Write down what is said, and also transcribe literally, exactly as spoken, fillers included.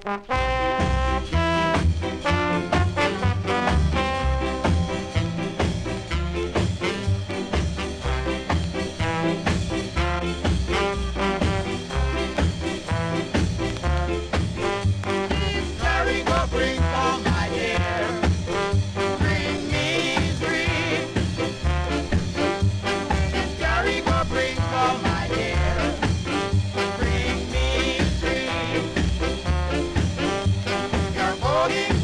Carry go bring for my dear, bring misery. Carry go bring for my dear, bring misery. You're holding